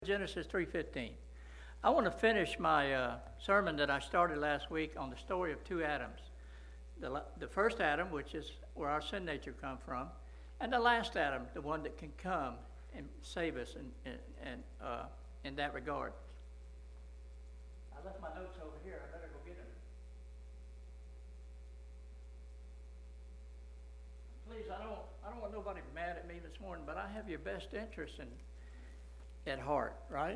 Genesis 3:15. I want to finish my sermon that I started last week on the story of two Adams. The first Adam, which is where our sin nature comes from, and the last Adam, the one that can come and save us in that regard. I left my notes over here. I better go get them. Please, I don't want nobody mad at me this morning, but I have your best interest at heart, right?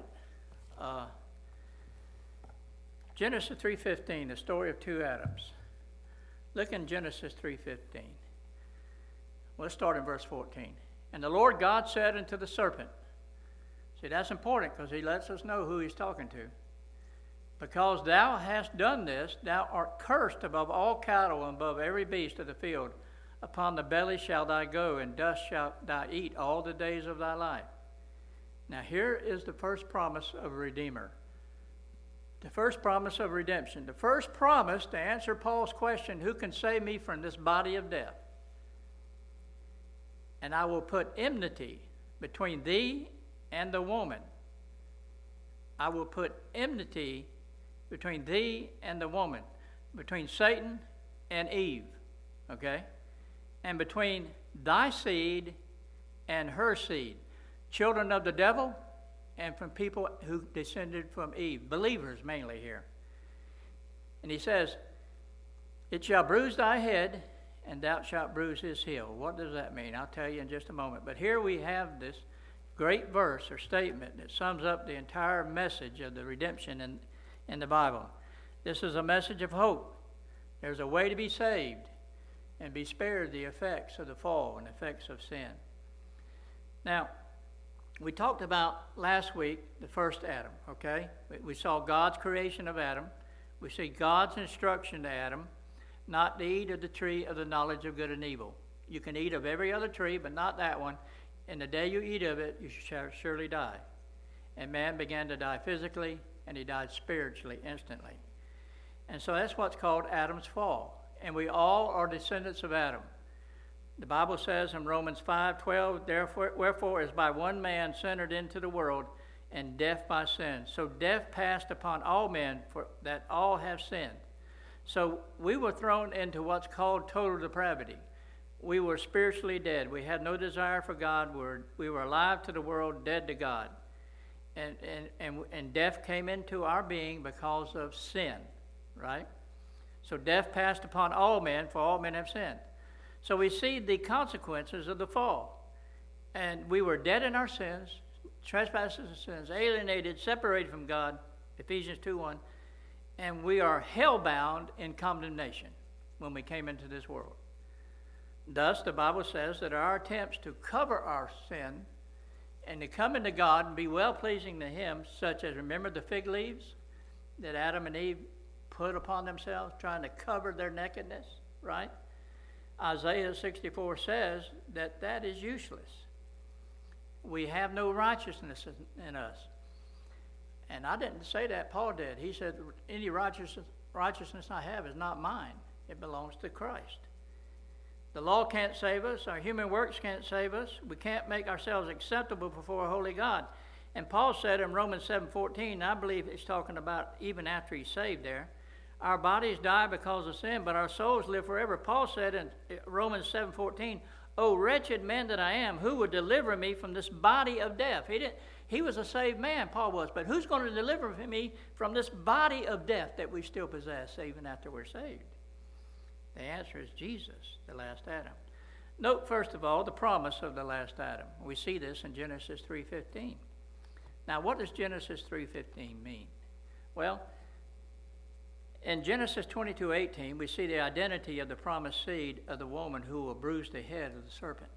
Genesis 3:15, the story of two Adams. Look in Genesis 3:15. Let's start in verse 14. And the Lord God said unto the serpent, see, that's important because he lets us know who he's talking to. Because thou hast done this, thou art cursed above all cattle and above every beast of the field. Upon the belly shalt thou go, and dust shalt thou eat all the days of thy life. Now here is the first promise of a Redeemer. The first promise of redemption. The first promise to answer Paul's question, who can save me from this body of death? And I will put enmity between thee and the woman. I will put enmity between thee and the woman. Between Satan and Eve. Okay? And between thy seed and her seed. Children of the devil, and from people who descended from Eve. Believers mainly here. And he says, it shall bruise thy head, and thou shalt bruise his heel. What does that mean? I'll tell you in just a moment. But here we have this great verse or statement that sums up the entire message of the redemption in the Bible. This is a message of hope. There's a way to be saved and be spared the effects of the fall and effects of sin. Now, we talked about last week the first Adam, okay? We saw God's creation of Adam. We see God's instruction to Adam not to eat of the tree of the knowledge of good and evil. You can eat of every other tree, but not that one. And the day you eat of it, you shall surely die. And man began to die physically, and he died spiritually instantly. And so that's what's called Adam's fall. And we all are descendants of Adam. The Bible says in Romans 5:12, wherefore is by one man sin entered into the world, and death by sin. So death passed upon all men, for that all have sinned. So we were thrown into what's called total depravity. We were spiritually dead. We had no desire for God. We were alive to the world, dead to God. And death came into our being because of sin, right? So death passed upon all men, for all men have sinned. So we see the consequences of the fall. And we were dead in our sins, trespasses and sins, alienated, separated from God, Ephesians 2:1, and we are hell-bound in condemnation when we came into this world. Thus, the Bible says that our attempts to cover our sin and to come into God and be well-pleasing to Him, such as, remember the fig leaves that Adam and Eve put upon themselves, trying to cover their nakedness, right? Isaiah 64 says that is useless. We have no righteousness in us. And I didn't say that, Paul did. He said, any righteousness I have is not mine. It belongs to Christ. The law can't save us. Our human works can't save us. We can't make ourselves acceptable before a holy God. And Paul said in Romans 7:14, I believe it's talking about even after he's saved there, our bodies die because of sin, but our souls live forever. Paul said in Romans 7:14, O wretched man that I am, who would deliver me from this body of death? He was a saved man, Paul was, but who's going to deliver me from this body of death that we still possess even after we're saved? The answer is Jesus, the last Adam. Note, first of all, the promise of the last Adam. We see this in Genesis 3:15. Now, what does Genesis 3:15 mean? Well, in Genesis 22:18, we see the identity of the promised seed of the woman who will bruise the head of the serpent.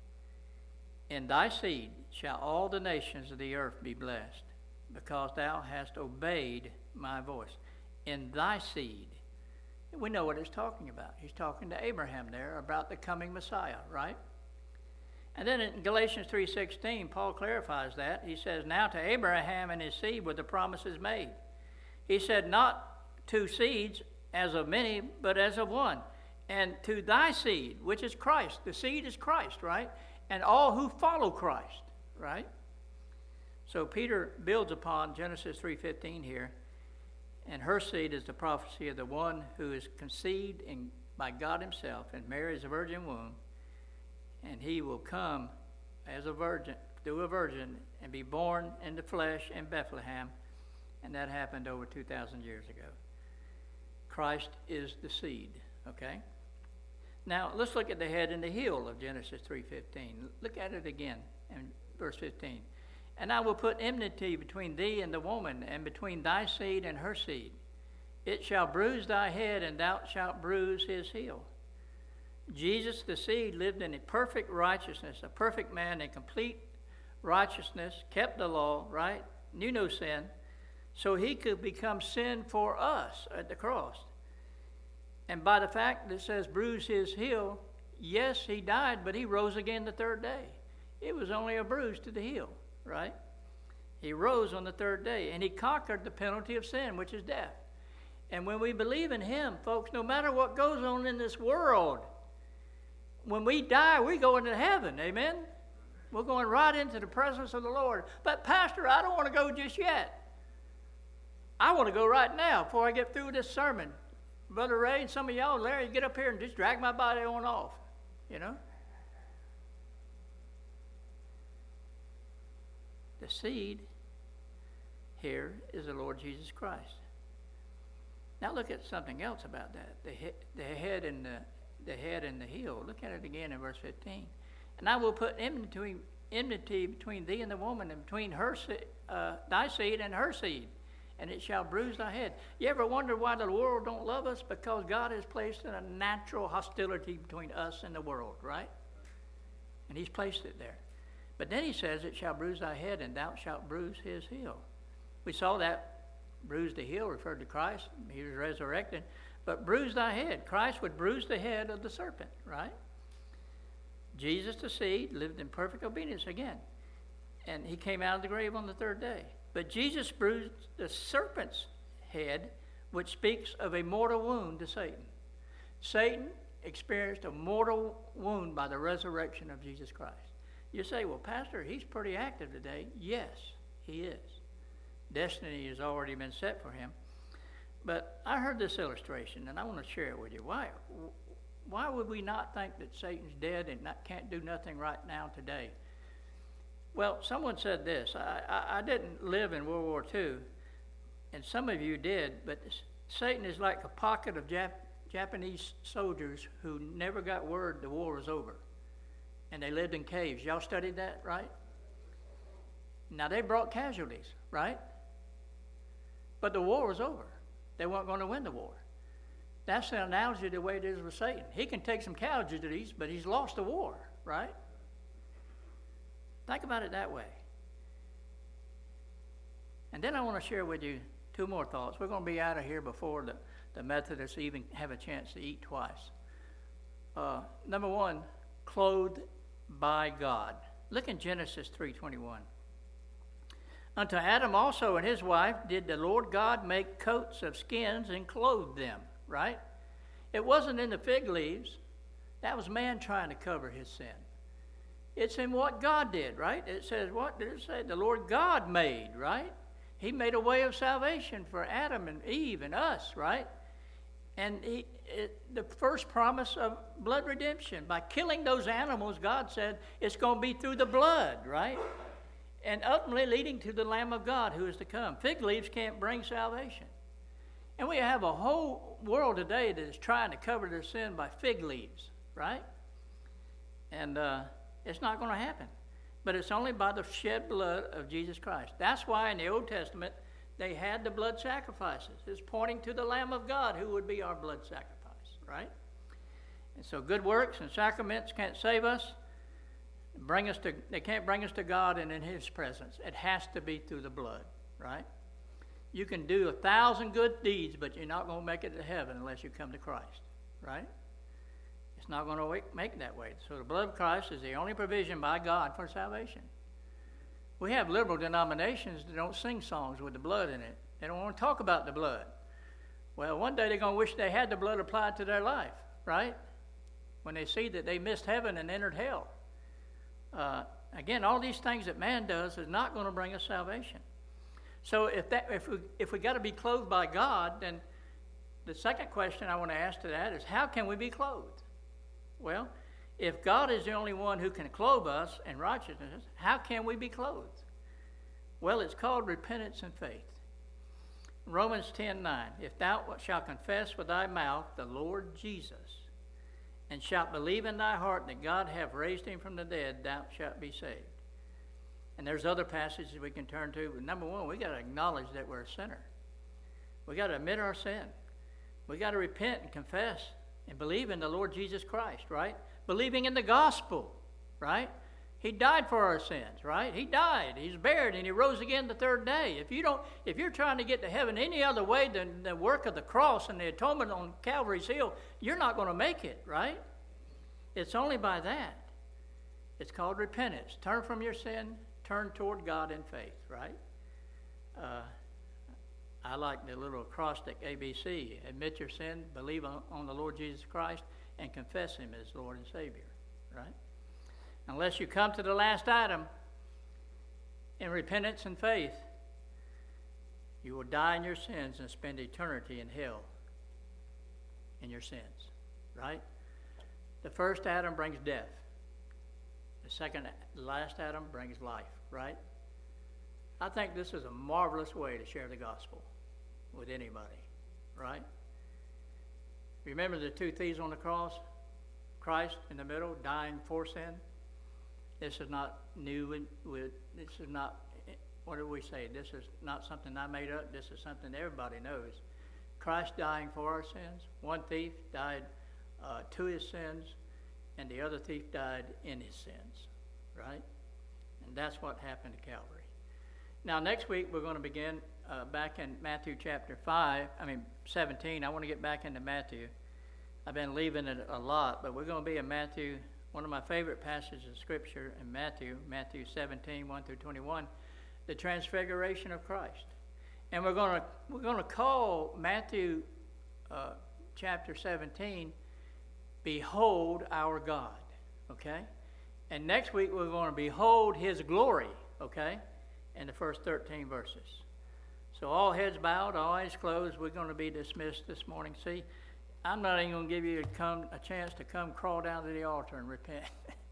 In thy seed shall all the nations of the earth be blessed, because thou hast obeyed my voice. In thy seed. We know what he's talking about. He's talking to Abraham there about the coming Messiah, right? And then in Galatians 3:16, Paul clarifies that. He says, now to Abraham and his seed were the promises made. He said, not two seeds as of many, but as of one. And to thy seed, which is Christ. The seed is Christ, right? And all who follow Christ, right? So Peter builds upon Genesis 3:15 here, and her seed is the prophecy of the one who is conceived by God himself and Mary's virgin womb, and he will come as a virgin, through a virgin, and be born in the flesh in Bethlehem, and that happened over 2,000 years ago. Christ is the seed, okay? Now, let's look at the head and the heel of Genesis 3:15. Look at it again in verse 15. And I will put enmity between thee and the woman, and between thy seed and her seed. It shall bruise thy head, and thou shalt bruise his heel. Jesus, the seed, lived in a perfect righteousness, a perfect man in complete righteousness, kept the law, right? Knew no sin, so he could become sin for us at the cross. And by the fact that it says bruise his heel, yes, he died, but he rose again the third day. It was only a bruise to the heel, right? He rose on the third day, and he conquered the penalty of sin, which is death. And when we believe in him, folks, no matter what goes on in this world, when we die, we go into heaven, amen? We're going right into the presence of the Lord. But Pastor, I don't want to go just yet. I want to go right now before I get through this sermon. Brother Ray and some of y'all, Larry, get up here and just drag my body on off, you know? The seed here is the Lord Jesus Christ. Now look at something else about that. The head and the heel. Look at it again in verse 15. And I will put enmity between thee and the woman, and between thy seed and her seed, and it shall bruise thy head. You ever wonder why the world don't love us? Because God has placed a natural hostility between us and the world, right? And he's placed it there. But then he says, it shall bruise thy head, and thou shalt bruise his heel. We saw that bruise the heel referred to Christ. He was resurrected. But bruise thy head. Christ would bruise the head of the serpent, right? Jesus, the seed, lived in perfect obedience again. And he came out of the grave on the third day. But Jesus bruised the serpent's head, which speaks of a mortal wound to Satan. Satan experienced a mortal wound by the resurrection of Jesus Christ. You say, well, Pastor, he's pretty active today. Yes, he is. Destiny has already been set for him. But I heard this illustration, and I want to share it with you. Why would we not think that Satan's dead and can't do nothing right now today? Well, someone said this. I didn't live in World War II, and some of you did, but Satan is like a pocket of Japanese soldiers who never got word the war was over, and they lived in caves. Y'all studied that, right? Now, they brought casualties, right? But the war was over. They weren't going to win the war. That's the analogy of the way it is with Satan. He can take some casualties, but he's lost the war, right? Think about it that way. And then I want to share with you two more thoughts. We're going to be out of here before the Methodists even have a chance to eat twice. Number one, clothed by God. Look in Genesis 3:21. Unto Adam also and his wife did the Lord God make coats of skins and clothe them, right? It wasn't in the fig leaves. That was man trying to cover his sin. It's in what God did, right? It says, what did it say? The Lord God made, right? He made a way of salvation for Adam and Eve and us, right? And the first promise of blood redemption. By killing those animals, God said it's going to be through the blood, right? And ultimately leading to the Lamb of God who is to come. Fig leaves can't bring salvation. And we have a whole world today that is trying to cover their sin by fig leaves, right? And it's not going to happen. But it's only by the shed blood of Jesus Christ. That's why in the Old Testament they had the blood sacrifices. It's pointing to the Lamb of God who would be our blood sacrifice, right? And so good works and sacraments can't save us. They can't bring us to God and in his presence. It has to be through the blood, right? You can do 1,000 good deeds, but you're not going to make it to heaven unless you come to Christ, right? It's not going to make it that way. So the blood of Christ is the only provision by God for salvation. We have liberal denominations that don't sing songs with the blood in it. They don't want to talk about the blood. Well, one day they're going to wish they had the blood applied to their life, right? When they see that they missed heaven and entered hell. Again, all these things that man does is not going to bring us salvation. So if we got to be clothed by God, then the second question I want to ask to that is, how can we be clothed? Well, if God is the only one who can clothe us in righteousness, how can we be clothed? Well, it's called repentance and faith. Romans 10:9, if thou shalt confess with thy mouth the Lord Jesus, and shalt believe in thy heart that God hath raised him from the dead, thou shalt be saved. And there's other passages we can turn to. But number one, we got to acknowledge that we're a sinner. We got to admit our sin. We got to repent and confess and believe in the Lord Jesus Christ, right? Believing in the gospel, right? He died for our sins, right? He died, he's buried, and he rose again the third day. If you're trying to get to heaven any other way than the work of the cross and the atonement on Calvary's hill, you're not going to make it, right? It's only by that. It's called repentance. Turn from your sin, turn toward God in faith, right? I like the little acrostic ABC. Admit your sin, believe on the Lord Jesus Christ, and confess him as Lord and Savior, right? Unless you come to the last item in repentance and faith, you will die in your sins and spend eternity in hell in your sins, right? The first Adam brings death. The last Adam brings life, right? I think this is a marvelous way to share the gospel with anybody, right? Remember the two thieves on the cross? Christ in the middle, dying for sin. This is not new. This is not, what do we say? This is not something I made up. This is something everybody knows. Christ dying for our sins. One thief died to his sins, and the other thief died in his sins, right? And that's what happened to Calvary. Now, next week, we're going to begin back in Matthew chapter 17. I want to get back into Matthew. I've been leaving it a lot, but we're going to be in Matthew. One of my favorite passages of Scripture in Matthew 17, 1 through 21, the transfiguration of Christ. And we're going to call Matthew chapter 17, Behold Our God, okay? And next week we're going to behold His glory, okay, in the first 13 verses. So all heads bowed, all eyes closed, we're going to be dismissed this morning. See, I'm not even going to give you a chance to come crawl down to the altar and repent.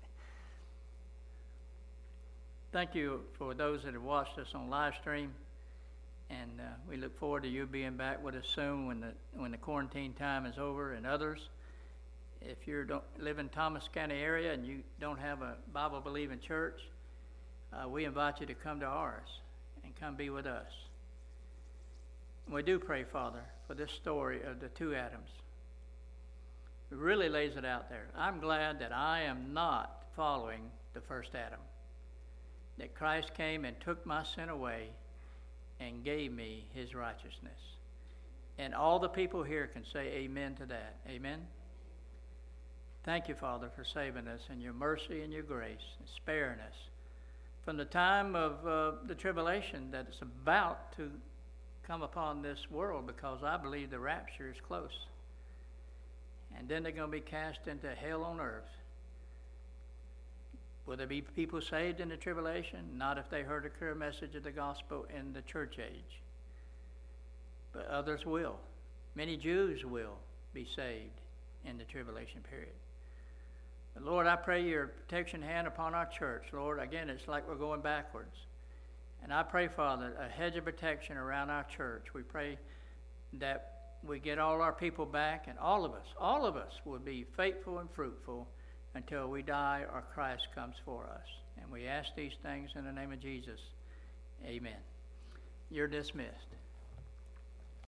Thank you for those that have watched us on live stream, and we look forward to you being back with us soon when the quarantine time is over. And others, if you live in Thomas County area and you don't have a Bible-believing church, we invite you to come to ours and come be with us. We do pray, Father, for this story of the two Adams. It really lays it out there. I'm glad that I am not following the first Adam, that Christ came and took my sin away and gave me his righteousness. And all the people here can say amen to that. Amen? Thank you, Father, for saving us and your mercy and your grace and sparing us from the time of the tribulation that is about to come upon this world, because I believe the rapture is close. And then they're going to be cast into hell on earth. Will there be people saved in the tribulation? Not if they heard a clear message of the gospel in the church age. But others will. Many Jews will be saved in the tribulation period. But Lord, I pray your protection hand upon our church. Lord, again, it's like we're going backwards. And I pray, Father, a hedge of protection around our church. We pray that we get all our people back, and all of us will be faithful and fruitful until we die or Christ comes for us. And we ask these things in the name of Jesus. Amen. You're dismissed.